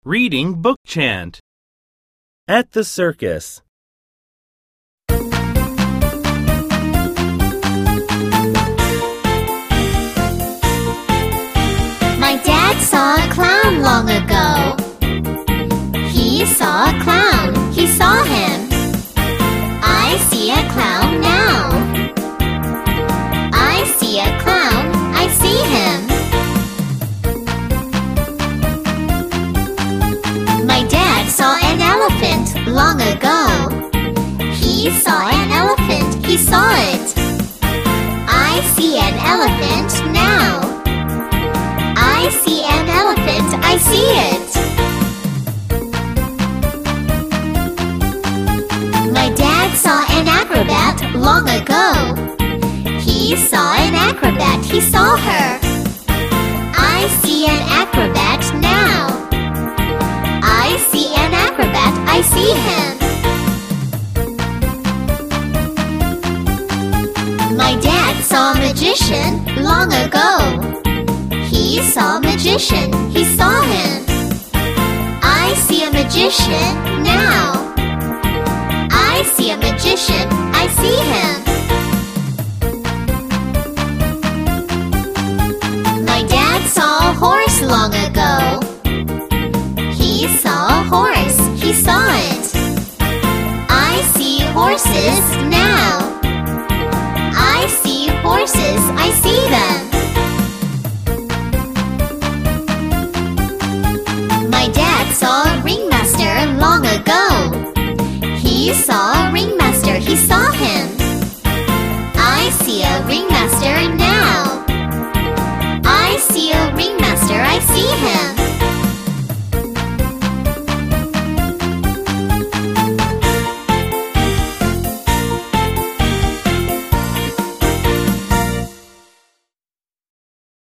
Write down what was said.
Reading Book Chant. At the circus. My dad saw a clown long ago. He saw a clown, he saw him. I see a clown now. I see a clown, I see him. My dad saw an elephant long ago. He saw an elephant, he saw it. I see an elephant now. I see an elephant, I see it. My dad saw an acrobat long ago. He saw an acrobat, he saw her. I see an acrobat now. I see an acrobat, I see him. My dad saw a magician long ago. He saw a magician, he saw him. I see a magician now. I see a magician, I see him.